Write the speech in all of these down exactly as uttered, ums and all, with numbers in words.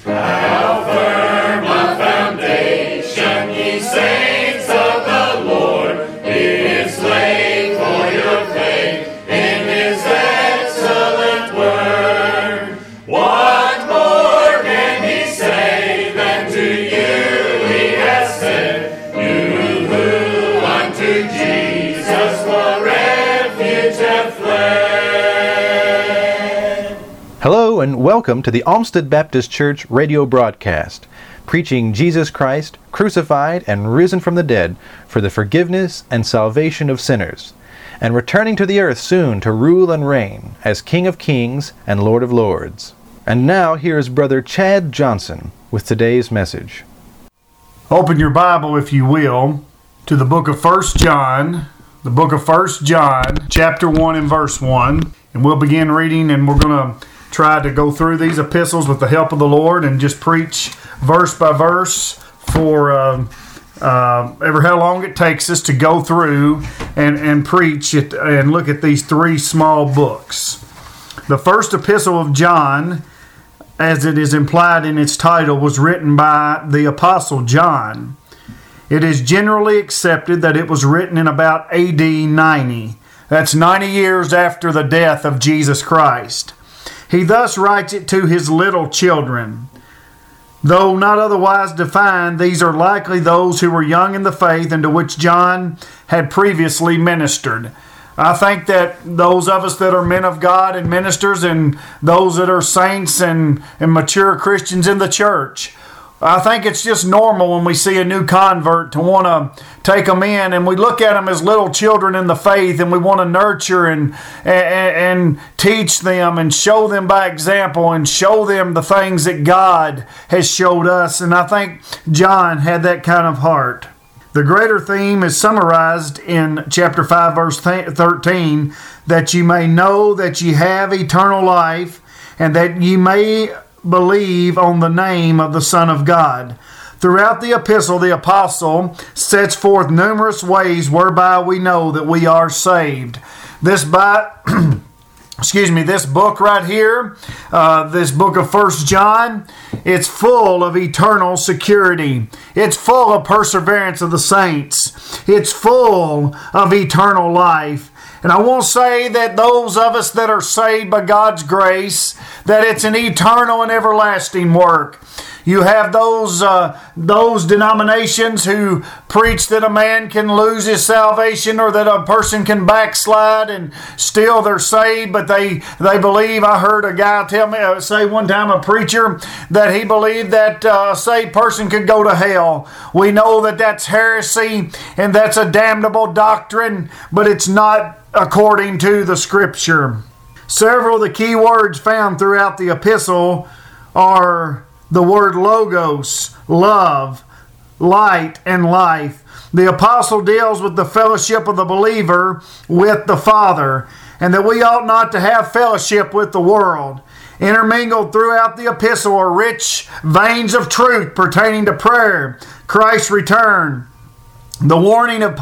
How firm a foundation, ye saints of the Lord, is laid for your faith in His excellent word. What more can He say than to you He has said, you who unto Jesus for refuge have fled? Hello and welcome to the Olmsted Baptist Church radio broadcast, preaching Jesus Christ, crucified and risen from the dead for the forgiveness and salvation of sinners, and returning to the earth soon to rule and reign as King of Kings and Lord of Lords. And now here is Brother Chad Johnson with today's message. Open your Bible, if you will, to the book of First John, the book of First John, chapter one and verse one. And we'll begin reading, and we're going to try to go through these epistles with the help of the Lord and just preach verse by verse for uh, uh, ever how long it takes us to go through and, and preach it and look at these three small books. The first epistle of John, as it is implied in its title, was written by the Apostle John. It is generally accepted that it was written in about A D ninety. That's ninety years after the death of Jesus Christ. He thus writes it to his little children. Though not otherwise defined, these are likely those who were young in the faith and to which John had previously ministered. I think that those of us that are men of God and ministers and those that are saints and, and mature Christians in the church, I think it's just normal when we see a new convert to want to take them in, and we look at them as little children in the faith, and we want to nurture and, and and teach them and show them by example and show them the things that God has showed us. And I think John had that kind of heart. The greater theme is summarized in chapter five, verse thirteen, that you may know that ye have eternal life, and that ye may believe on the name of the Son of God. Throughout the epistle, the apostle sets forth numerous ways whereby we know that we are saved. This by excuse me, this book right here, uh, this book of First John, it's full of eternal security. It's full of perseverance of the saints. It's full of eternal life. And I won't say that those of us that are saved by God's grace, that it's an eternal and everlasting work. You have those uh, those denominations who preach that a man can lose his salvation or that a person can backslide and still they're saved, but they, they believe, I heard a guy tell me, uh, say one time, a preacher, that he believed that uh, a saved person could go to hell. We know that that's heresy and that's a damnable doctrine, but it's not according to the Scripture. Several of the key words found throughout the epistle are the word logos, love, light, and life. The apostle deals with the fellowship of the believer with the Father, and that we ought not to have fellowship with the world. Intermingled throughout the epistle are rich veins of truth pertaining to prayer, Christ's return, the warning of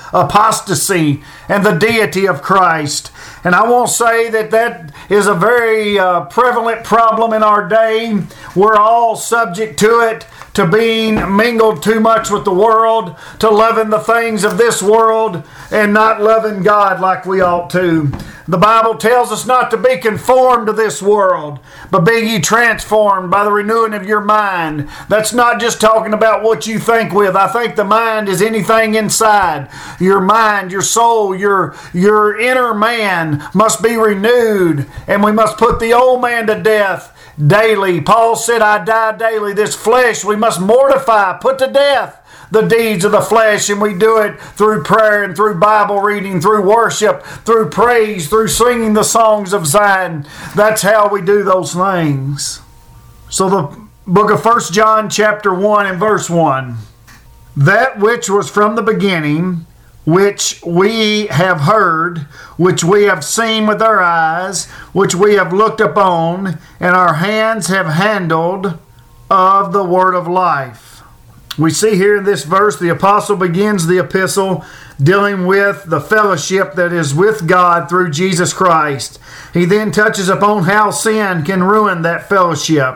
apostasy, and the deity of Christ. And I won't say that that is a very uh, prevalent problem in our day. We're all subject to it, to being mingled too much with the world, to loving the things of this world and not loving God like we ought to. The Bible tells us not to be conformed to this world, but be ye transformed by the renewing of your mind. That's not just talking about what you think with. I think the mind is anything inside. Your mind, your soul, your, your inner man must be renewed, and we must put the old man to death daily. Paul said, I die daily. This flesh we must mortify, put to death the deeds of the flesh, and we do it through prayer and through Bible reading, through worship, through praise, through singing the songs of Zion. That's how we do those things. So the book of First John chapter one and verse one. That which was from the beginning, which we have heard, which we have seen with our eyes, which we have looked upon, and our hands have handled of the word of life. We see here in this verse, the apostle begins the epistle dealing with the fellowship that is with God through Jesus Christ. He then touches upon how sin can ruin that fellowship.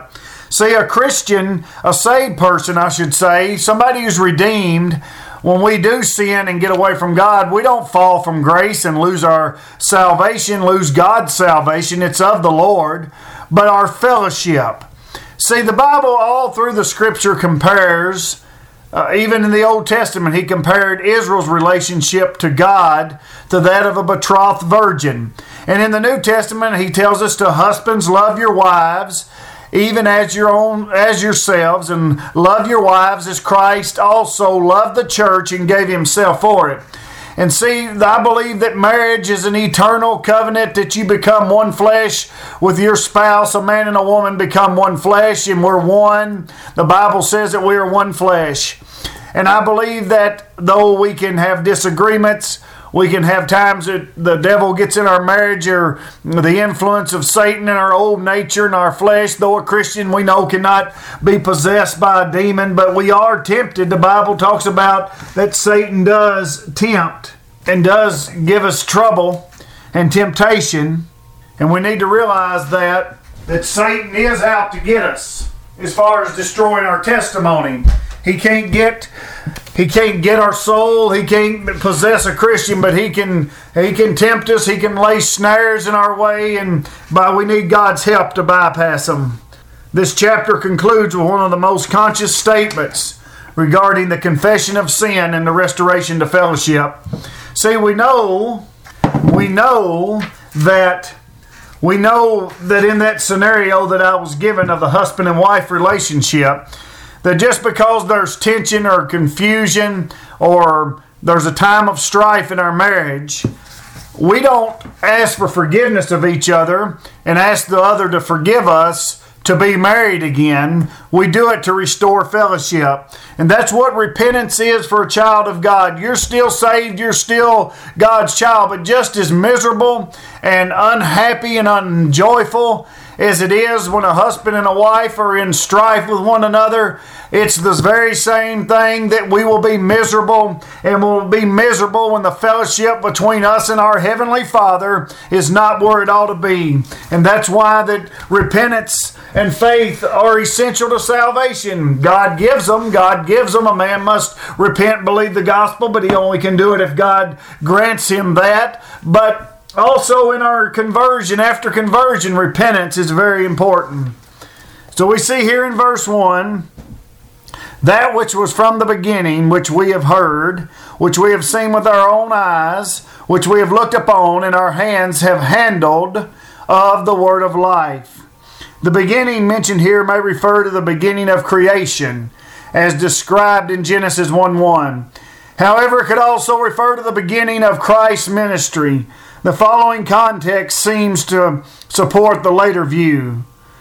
See, a Christian, a saved person, I should say, somebody who's redeemed, when we do sin and get away from God, we don't fall from grace and lose our salvation, lose God's salvation. It's of the Lord, but our fellowship. See, the Bible all through the Scripture compares, uh, even in the Old Testament, he compared Israel's relationship to God to that of a betrothed virgin. And in the New Testament, he tells us to husbands, love your wives, even as your own as yourselves, and love your wives as Christ also loved the church and gave himself for it. And see, I believe that marriage is an eternal covenant, that you become one flesh with your spouse. A man and a woman become one flesh, and we're one. The Bible says that we are one flesh. And I believe that though we can have disagreements, we can have times that the devil gets in our marriage, or the influence of Satan in our old nature and our flesh. Though a Christian, we know, cannot be possessed by a demon, but we are tempted. The Bible talks about that Satan does tempt and does give us trouble and temptation. And we need to realize that, that Satan is out to get us as far as destroying our testimony. He can't get He can't get our soul. He can't possess a Christian, but he can he can tempt us. He can lay snares in our way, and but we need God's help to bypass them. This chapter concludes with one of the most conscious statements regarding the confession of sin and the restoration to fellowship. See, we know we know that we know that in that scenario that I was given of the husband and wife relationship, that just because there's tension or confusion or there's a time of strife in our marriage, we don't ask for forgiveness of each other and ask the other to forgive us to be married again. We do it to restore fellowship. And that's what repentance is for a child of God. You're still saved, you're still God's child, but just as miserable and unhappy and unjoyful as it is when a husband and a wife are in strife with one another, it's the very same thing that we will be miserable, and will be miserable when the fellowship between us and our Heavenly Father is not where it ought to be. And that's why that repentance and faith are essential to salvation. God gives them. God gives them. A man must repent and believe the gospel, but he only can do it if God grants him that. But also in our conversion, after conversion, repentance is very important. So we see here in verse one, that which was from the beginning, which we have heard, which we have seen with our own eyes, which we have looked upon, and our hands have handled of the word of life. The beginning mentioned here may refer to the beginning of creation, as described in Genesis one one. However, it could also refer to the beginning of Christ's ministry. The following context seems to support the later view.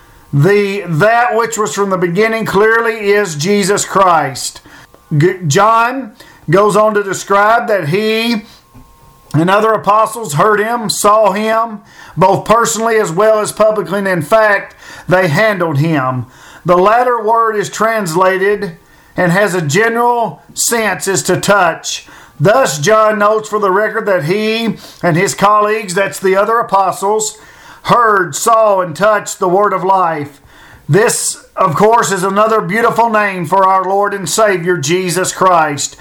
The that which was from the beginning clearly is Jesus Christ. G- John goes on to describe that he and other apostles heard him, saw him, both personally as well as publicly, and in fact, they handled him. The latter word is translated and has a general sense as to touch. Thus, John notes for the record that he and his colleagues, that's the other apostles, heard, saw, and touched the word of life. This, of course, is another beautiful name for our Lord and Savior, Jesus Christ.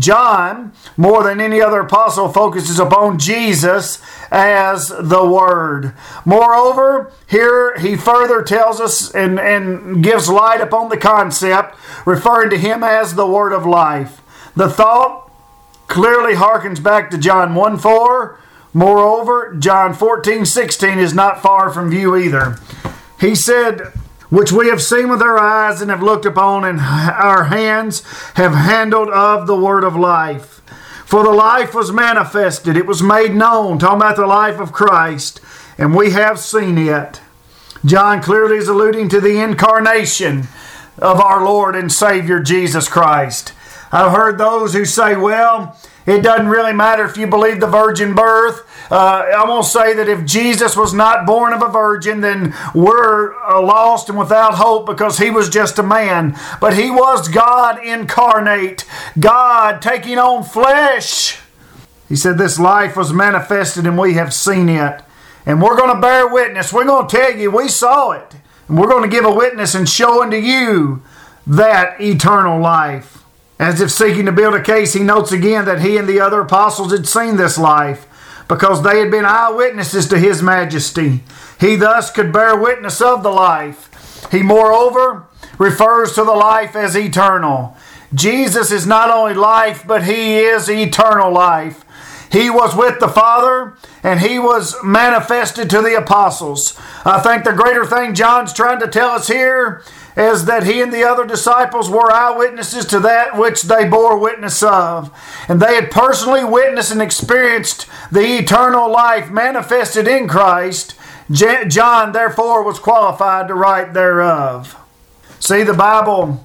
John, more than any other apostle, focuses upon Jesus as the Word. Moreover, here he further tells us and, and gives light upon the concept, referring to him as the Word of life. The thought clearly harkens back to John one four. Moreover, John fourteen sixteen is not far from view either. He said, which we have seen with our eyes and have looked upon, and our hands have handled of the word of life. For the life was manifested, it was made known, talking about the life of Christ, and we have seen it. John clearly is alluding to the incarnation of our Lord and Savior Jesus Christ. I've heard those who say, well, it doesn't really matter if you believe the virgin birth. Uh, I'm going to say that if Jesus was not born of a virgin, then we're uh, lost and without hope, because he was just a man. But he was God incarnate, God taking on flesh. He said this life was manifested and we have seen it. And we're going to bear witness. We're going to tell you we saw it. And we're going to give a witness and show unto you that eternal life. As if seeking to build a case, he notes again that he and the other apostles had seen this life, because they had been eyewitnesses to his majesty. He thus could bear witness of the life. He moreover refers to the life as eternal. Jesus is not only life, but he is eternal life. He was with the Father, and he was manifested to the apostles. I think the greater thing John's trying to tell us here is that he and the other disciples were eyewitnesses to that which they bore witness of. And they had personally witnessed and experienced the eternal life manifested in Christ. John, therefore, was qualified to write thereof. See, the Bible,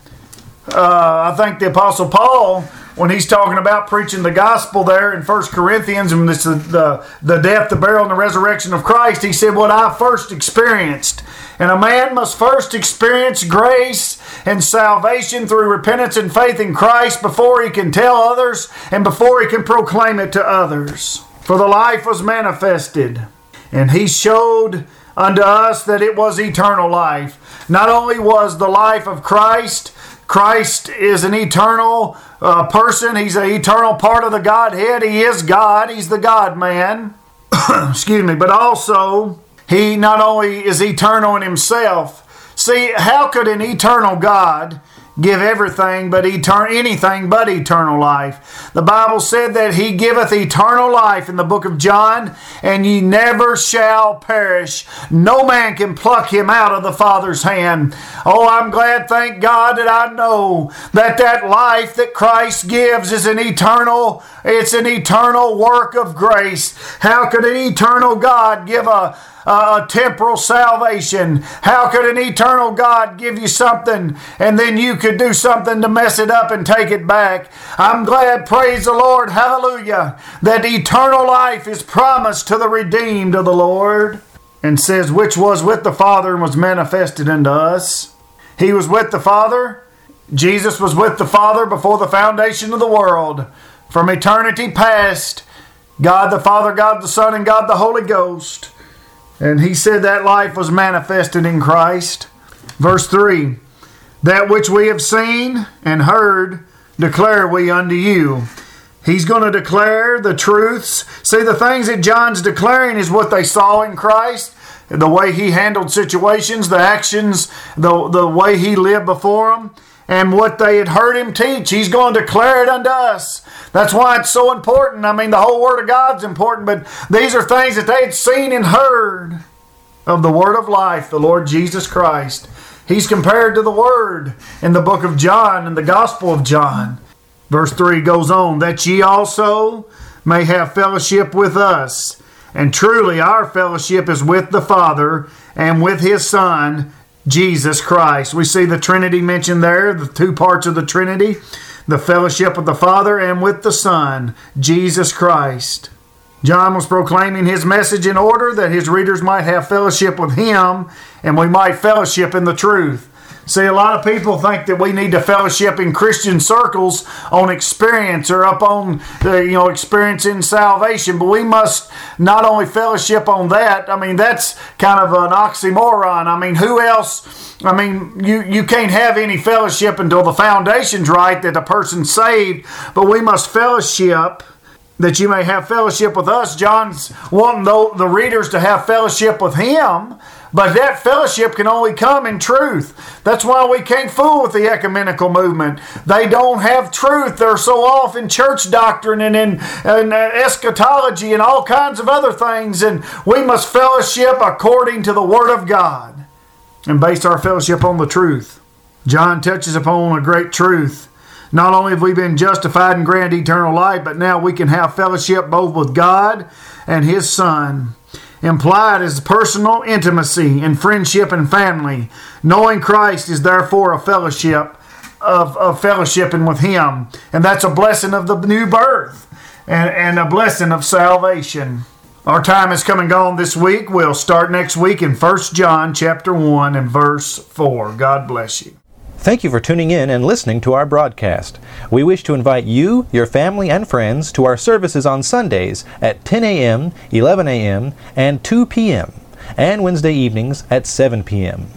uh, I think the Apostle Paul, when he's talking about preaching the gospel there in First Corinthians, and this is the, the death, the burial, and the resurrection of Christ, he said, what I first experienced. And a man must first experience grace and salvation through repentance and faith in Christ before he can tell others and before he can proclaim it to others. For the life was manifested, and he showed unto us that it was eternal life. Not only was the life of Christ, Christ is an eternal uh, person. He's an eternal part of the Godhead. He is God. He's the God-man. Excuse me. But also, he not only is eternal in himself. See, how could an eternal God give everything but etern- anything but eternal life? The Bible said that he giveth eternal life in the book of John, and ye never shall perish. No man can pluck him out of the Father's hand. Oh, I'm glad, thank God, that I know that that life that Christ gives is an eternal, it's an eternal work of grace. How could an eternal God give a a temporal salvation? How could an eternal God give you something and then you could do something to mess it up and take it back? I'm glad, praise the Lord, hallelujah, that eternal life is promised to the redeemed of the Lord. And says, which was with the Father and was manifested unto us. He was with the Father. Jesus was with the Father before the foundation of the world. From eternity past, God the Father, God the Son, and God the Holy Ghost. And he said that life was manifested in Christ. Verse three, that which we have seen and heard declare we unto you. He's going to declare the truths. See, the things that John's declaring is what they saw in Christ, the way he handled situations, the actions, the, the way he lived before them, and what they had heard him teach. He's going to declare it unto us. That's why it's so important. I mean, the whole Word of God's important, but these are things that they had seen and heard of the Word of life, the Lord Jesus Christ. He's compared to the Word in the book of John and the Gospel of John. Verse three goes on, that ye also may have fellowship with us. And truly our fellowship is with the Father and with His Son, Jesus Christ. We see the Trinity mentioned there, the two parts of the Trinity, the fellowship with the Father and with the Son, Jesus Christ. John was proclaiming his message in order that his readers might have fellowship with him and we might fellowship in the truth. See, a lot of people think that we need to fellowship in Christian circles on experience or up on the, you know, experiencing salvation, but we must not only fellowship on that. I mean, that's kind of an oxymoron. I mean, who else? I mean, you, you can't have any fellowship until the foundation's right, that the person's saved, but we must fellowship that you may have fellowship with us. John's wanting the, the readers to have fellowship with him, but that fellowship can only come in truth. That's why we can't fool with the ecumenical movement. They don't have truth. They're so off in church doctrine and in, in eschatology and all kinds of other things, and we must fellowship according to the Word of God and base our fellowship on the truth. John touches upon a great truth. Not only have we been justified and granted eternal life, but now we can have fellowship both with God and His Son. Implied is personal intimacy and friendship and family. Knowing Christ is therefore a fellowship of, of fellowshipping with Him. And that's a blessing of the new birth and, and a blessing of salvation. Our time has come and gone this week. We'll start next week in First John chapter one and verse four. God bless you. Thank you for tuning in and listening to our broadcast. We wish to invite you, your family, and friends to our services on Sundays at ten a.m., eleven a.m., and two p.m., and Wednesday evenings at seven p.m.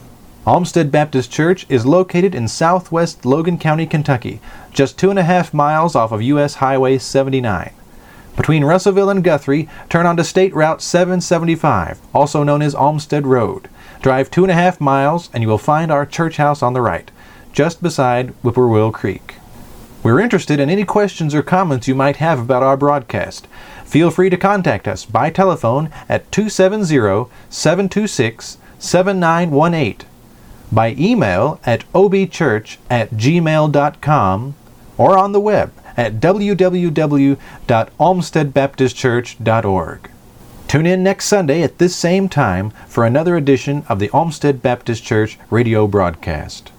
Olmsted Baptist Church is located in southwest Logan County, Kentucky, just two and a half miles off of U S Highway seventy-nine. Between Russellville and Guthrie, turn onto State Route seven seventy-five, also known as Olmsted Road. Drive two and a half miles and you will find our church house on the right, just beside Whippoorwill Creek. We're interested in any questions or comments you might have about our broadcast. Feel free to contact us by telephone at two seven zero, seven two six, seven nine one eight, by email at obchurch at gmail dot com, or on the web at w w w dot olmsted baptist church dot org. Tune in next Sunday at this same time for another edition of the Olmsted Baptist Church radio broadcast.